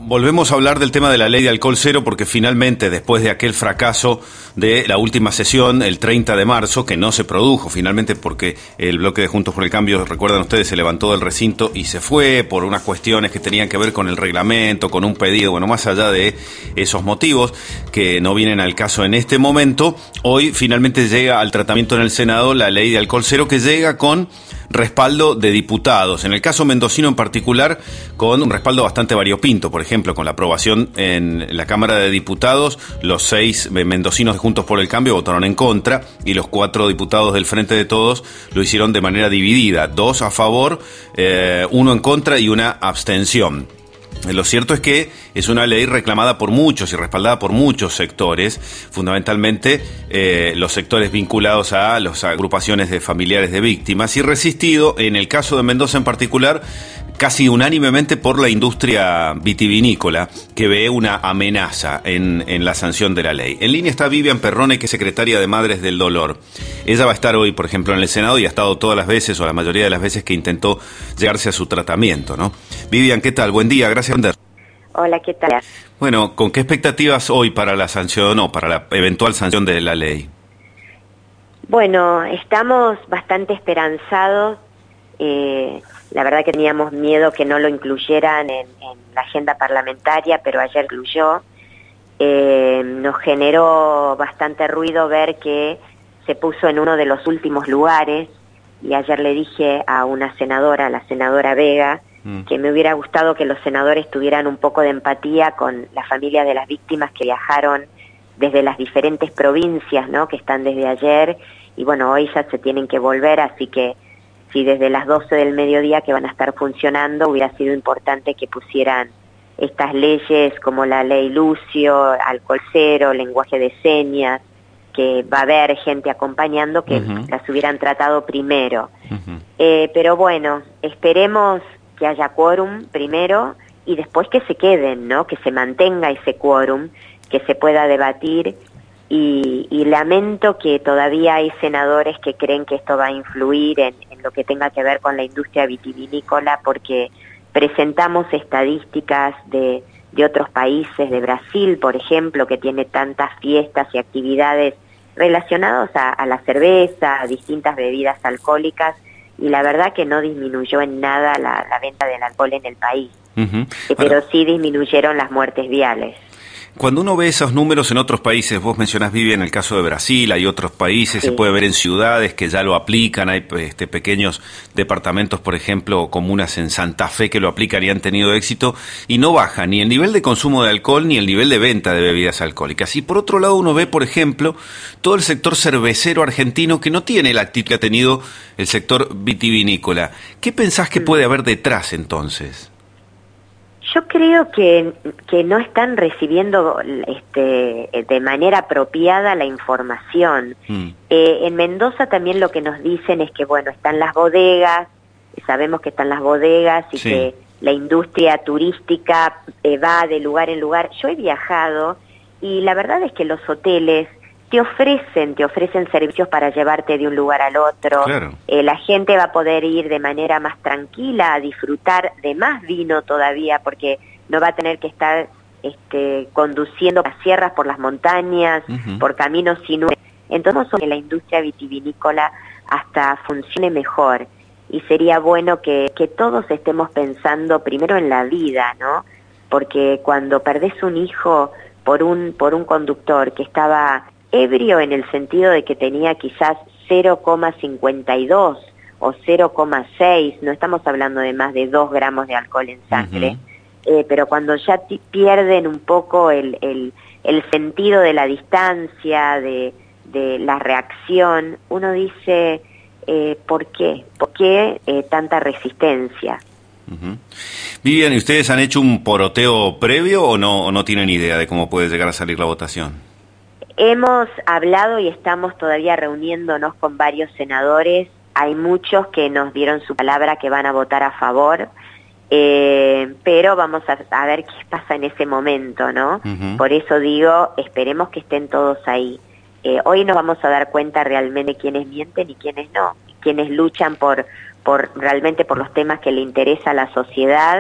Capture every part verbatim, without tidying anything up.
volvemos a hablar del tema de la ley de alcohol cero porque finalmente, después de aquel fracaso de la última sesión, el treinta de marzo, que no se produjo finalmente porque el bloque de Juntos por el Cambio, recuerdan ustedes, se levantó del recinto y se fue por unas cuestiones que tenían que ver con el reglamento, con un pedido, bueno, más allá de esos motivos que no vienen al caso en este momento, hoy finalmente llega al tratamiento en el Senado la ley de alcohol cero, que llega con respaldo de diputados. En el caso mendocino en particular, con un respaldo bastante variopinto, por ejemplo, con la aprobación en la Cámara de Diputados, los seis mendocinos de Juntos por el Cambio votaron en contra y los cuatro diputados del Frente de Todos lo hicieron de manera dividida, dos a favor, eh, uno en contra y una abstención. Lo cierto es que es una ley reclamada por muchos y respaldada por muchos sectores, fundamentalmente eh, los sectores vinculados a las agrupaciones de familiares de víctimas, y resistido, en el caso de Mendoza en particular, casi unánimemente por la industria vitivinícola, que ve una amenaza en, en la sanción de la ley. En línea está Vivian Perrone, que es secretaria de Madres del Dolor. Ella va a estar hoy, por ejemplo, en el Senado y ha estado todas las veces, o la mayoría de las veces, que intentó llegarse a su tratamiento, ¿no? Vivian, ¿qué tal? Buen día, gracias. Hola, ¿qué tal? Bueno, ¿con qué expectativas hoy para la sanción o para la eventual sanción de la ley? Bueno, estamos bastante esperanzados. Eh, la verdad que teníamos miedo que no lo incluyeran en, en la agenda parlamentaria, pero ayer incluyó. Eh, nos generó bastante ruido ver que se puso en uno de los últimos lugares, y ayer le dije a una senadora, la senadora Vega, que me hubiera gustado que los senadores tuvieran un poco de empatía con la familia de las víctimas que viajaron desde las diferentes provincias, ¿no?, que están desde ayer, y bueno, hoy ya se tienen que volver, así que si desde las doce del mediodía que van a estar funcionando, hubiera sido importante que pusieran estas leyes como la ley Lucio, alcohol cero, lenguaje de señas, que va a haber gente acompañando, que uh-huh. las hubieran tratado primero. Uh-huh. Eh, pero bueno, esperemos que haya quórum primero y después que se queden, ¿no? Que se mantenga ese quórum, que se pueda debatir, y, y lamento que todavía hay senadores que creen que esto va a influir en, en lo que tenga que ver con la industria vitivinícola, porque presentamos estadísticas de, de otros países, de Brasil, por ejemplo, que tiene tantas fiestas y actividades relacionadas a, a la cerveza, a distintas bebidas alcohólicas, y la verdad que no disminuyó en nada la, la venta del alcohol en el país, uh-huh. pero sí disminuyeron las muertes viales. Cuando uno ve esos números en otros países, vos mencionás, Vivian, el caso de Brasil, hay otros países, sí. Se puede ver en ciudades que ya lo aplican, hay este, pequeños departamentos, por ejemplo, o comunas en Santa Fe que lo aplican y han tenido éxito, y no baja ni el nivel de consumo de alcohol ni el nivel de venta de bebidas alcohólicas. Y por otro lado uno ve, por ejemplo, todo el sector cervecero argentino que no tiene la actitud que ha tenido el sector vitivinícola. ¿Qué pensás que puede haber detrás entonces? Yo creo que, que no están recibiendo este, de manera apropiada la información. Mm. Eh, en Mendoza también lo que nos dicen es que, bueno, están las bodegas, sabemos que están las bodegas y sí. que la industria turística eh, va de lugar en lugar. Yo he viajado y la verdad es que los hoteles te ofrecen, te ofrecen servicios para llevarte de un lugar al otro. Claro. Eh, la gente va a poder ir de manera más tranquila a disfrutar de más vino todavía, porque no va a tener que estar este, conduciendo las sierras, por las montañas, uh-huh. por caminos sinuosos. Entonces, que la industria vitivinícola hasta funcione mejor. Y sería bueno que, que todos estemos pensando primero en la vida, ¿no? Porque cuando perdés un hijo por un, por un conductor que estaba ebrio en el sentido de que tenía quizás cero coma cincuenta y dos o cero coma seis, no estamos hablando de más de dos gramos de alcohol en sangre, uh-huh. eh, pero cuando ya t- pierden un poco el, el, el sentido de la distancia, de, de la reacción, uno dice, eh, ¿por qué? ¿Por qué eh, tanta resistencia? Uh-huh. Vivian, ¿y ustedes han hecho un poroteo previo o no, o no tienen idea de cómo puede llegar a salir la votación? Hemos hablado y estamos todavía reuniéndonos con varios senadores. Hay muchos que nos dieron su palabra que van a votar a favor, eh, pero vamos a, a ver qué pasa en ese momento, ¿no? Uh-huh. Por eso digo, esperemos que estén todos ahí. Eh, hoy nos vamos a dar cuenta realmente quiénes mienten y quiénes no, quiénes luchan por, por realmente por los temas que le interesa a la sociedad,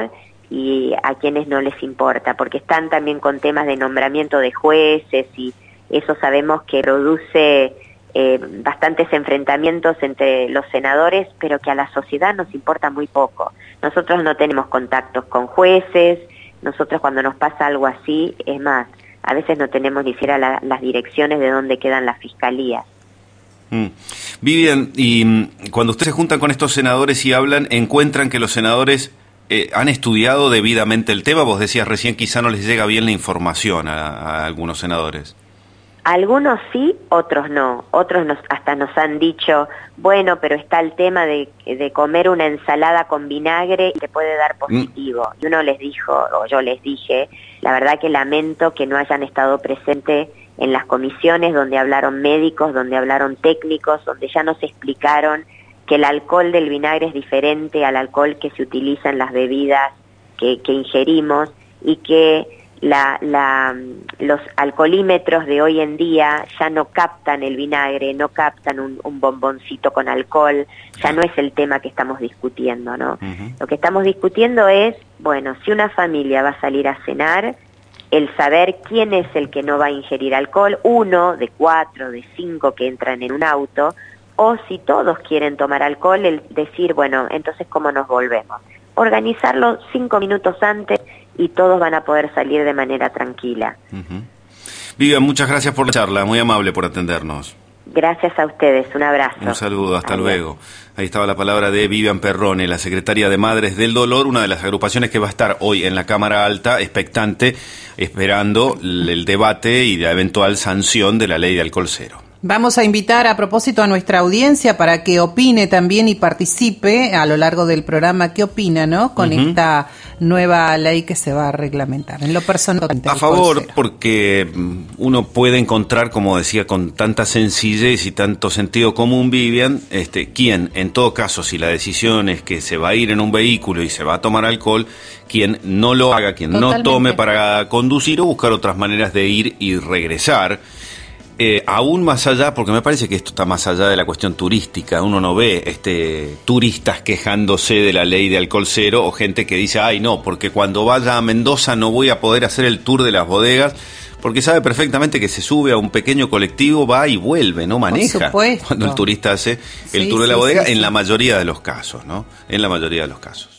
y a quienes no les importa, porque están también con temas de nombramiento de jueces y eso sabemos que produce eh, bastantes enfrentamientos entre los senadores, pero que a la sociedad nos importa muy poco. Nosotros no tenemos contactos con jueces, nosotros cuando nos pasa algo así, es más, a veces no tenemos ni siquiera la, las direcciones de dónde quedan las fiscalías. Mm. Vivian, y mm, cuando ustedes se juntan con estos senadores y hablan, ¿encuentran que los senadores eh, han estudiado debidamente el tema? Vos decías recién quizá no les llega bien la información a, a algunos senadores. Algunos sí, otros no. Otros nos, hasta nos han dicho, bueno, pero está el tema de, de comer una ensalada con vinagre y te puede dar positivo. Mm. Y uno les dijo, o yo les dije, la verdad que lamento que no hayan estado presentes en las comisiones donde hablaron médicos, donde hablaron técnicos, donde ya nos explicaron que el alcohol del vinagre es diferente al alcohol que se utiliza en las bebidas que, que ingerimos y que La, la, los alcoholímetros de hoy en día ya no captan el vinagre, no captan un, un bomboncito con alcohol, ya no es el tema que estamos discutiendo, ¿no? Uh-huh. Lo que estamos discutiendo es, bueno, si una familia va a salir a cenar, el saber quién es el que no va a ingerir alcohol, uno de cuatro, de cinco que entran en un auto, o si todos quieren tomar alcohol, el decir, bueno, entonces ¿cómo nos volvemos? Organizarlo cinco minutos antes y todos van a poder salir de manera tranquila. Uh-huh. Vivian, muchas gracias por la charla, muy amable por atendernos. Gracias a ustedes, un abrazo. Un saludo, hasta Adiós. Luego. Ahí estaba la palabra de Vivian Perrone, la secretaria de Madres del Dolor, una de las agrupaciones que va a estar hoy en la Cámara Alta, expectante, esperando el debate y la eventual sanción de la ley de alcohol cero. Vamos a invitar a propósito a nuestra audiencia para que opine también y participe a lo largo del programa qué opina, ¿no? Con uh-huh. esta nueva ley que se va a reglamentar. En lo personal, a favor, porque uno puede encontrar, como decía, con tanta sencillez y tanto sentido común, Vivian, este, quien, en todo caso, si la decisión es que se va a ir en un vehículo y se va a tomar alcohol, quien no lo haga, quien Totalmente. No tome para conducir o buscar otras maneras de ir y regresar. Eh, aún más allá, porque me parece que esto está más allá de la cuestión turística, uno no ve este turistas quejándose de la ley de alcohol cero o gente que dice, ay no, porque cuando vaya a Mendoza no voy a poder hacer el tour de las bodegas, porque sabe perfectamente que se sube a un pequeño colectivo, va y vuelve, no maneja cuando el turista hace el sí, tour de la sí, bodega, sí, en sí. la mayoría de los casos, ¿no? En la mayoría de los casos.